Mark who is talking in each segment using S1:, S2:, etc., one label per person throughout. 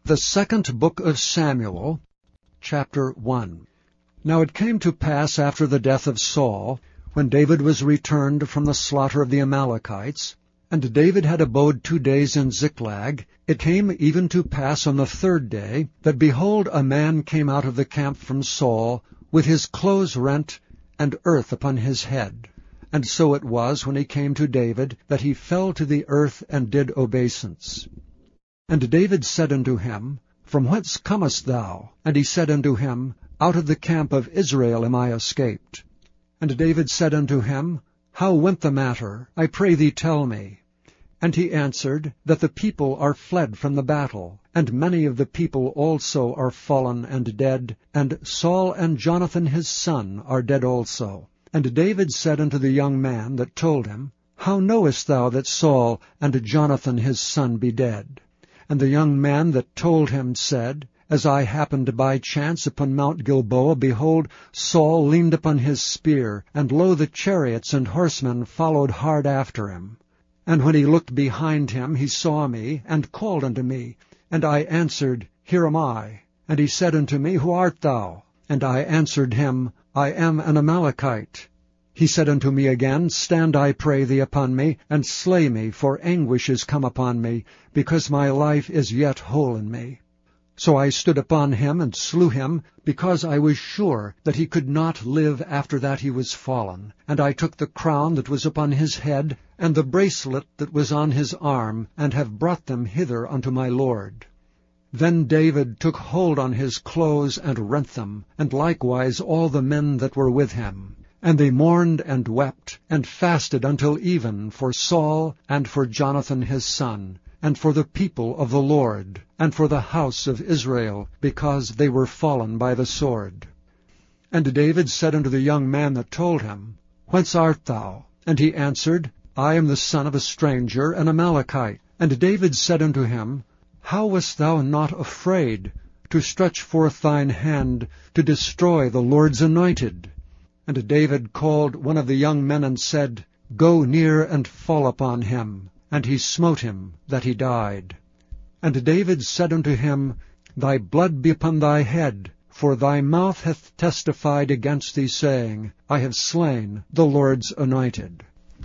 S1: The second book of Samuel, chapter 1. Now it came to pass after the death of Saul, when David was returned from the slaughter of the Amalekites, and David had abode 2 days in Ziklag, it came even to pass on the 3rd day, that behold, a man came out of the camp from Saul, with his clothes rent, and earth upon his head. And so it was, when he came to David, that he fell to the earth, and did obeisance. And David said unto him, From whence comest thou? And he said unto him, Out of the camp of Israel am I escaped. And David said unto him, How went the matter? I pray thee tell me. And he answered, That the people are fled from the battle, and many of the people also are fallen and dead, and Saul and Jonathan his son are dead also. And David said unto the young man that told him, How knowest thou that Saul and Jonathan his son be dead? And the young man that told him said, As I happened by chance upon Mount Gilboa, behold, Saul leaned upon his spear, and lo, the chariots and horsemen followed hard after him. And when he looked behind him, he saw me, and called unto me. And I answered, Here am I. And he said unto me, Who art thou? And I answered him, I am an Amalekite. He said unto me again, Stand, I pray thee, upon me, and slay me, for anguish is come upon me, because my life is yet whole in me. So I stood upon him, and slew him, because I was sure that he could not live after that he was fallen. And I took the crown that was upon his head, and the bracelet that was on his arm, and have brought them hither unto my lord. Then David took hold on his clothes, and rent them, and likewise all the men that were with him. And they mourned and wept, and fasted until even for Saul, and for Jonathan his son, and for the people of the Lord, and for the house of Israel, because they were fallen by the sword. And David said unto the young man that told him, Whence art thou? And he answered, I am the son of a stranger, an Amalekite. And David said unto him, How wast thou not afraid to stretch forth thine hand to destroy the Lord's anointed? And David called one of the young men, and said, Go near and fall upon him. And he smote him, that he died. And David said unto him, Thy blood be upon thy head, for thy mouth hath testified against thee, saying, I have slain the Lord's anointed.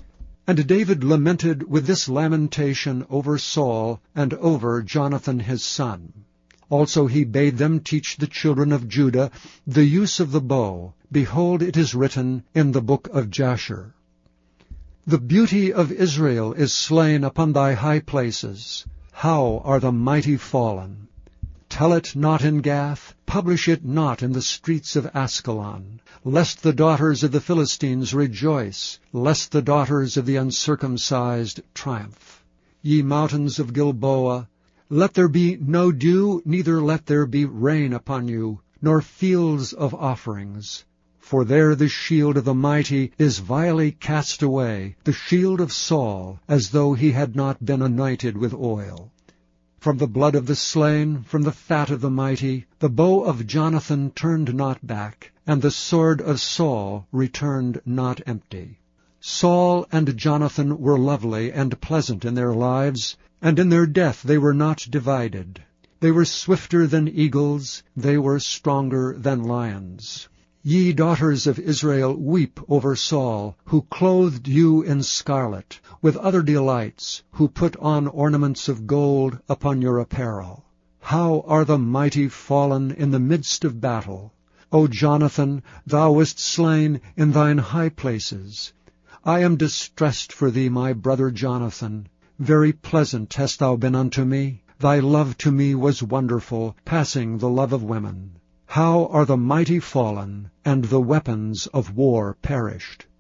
S1: And David lamented with this lamentation over Saul, and over Jonathan his son. Also he bade them teach the children of Judah the use of the bow. Behold, it is written in the book of Jasher. The beauty of Israel is slain upon thy high places. How are the mighty fallen! Tell it not in Gath, publish it not in the streets of Askelon, lest the daughters of the Philistines rejoice, lest the daughters of the uncircumcised triumph. Ye mountains of Gilboa, let there be no dew, neither let there be rain upon you, nor fields of offerings. For there the shield of the mighty is vilely cast away, the shield of Saul, as though he had not been anointed with oil. From the blood of the slain, from the fat of the mighty, the bow of Jonathan turned not back, and the sword of Saul returned not empty. Saul and Jonathan were lovely and pleasant in their lives, and in their death they were not divided. They were swifter than eagles, they were stronger than lions. Ye daughters of Israel, weep over Saul, who clothed you in scarlet, with other delights, who put on ornaments of gold upon your apparel. How are the mighty fallen in the midst of battle! O Jonathan, thou wast slain in thine high places. I am distressed for thee, my brother Jonathan. Very pleasant hast thou been unto me. Thy love to me was wonderful, passing the love of women. How are the mighty fallen, and the weapons of war perished!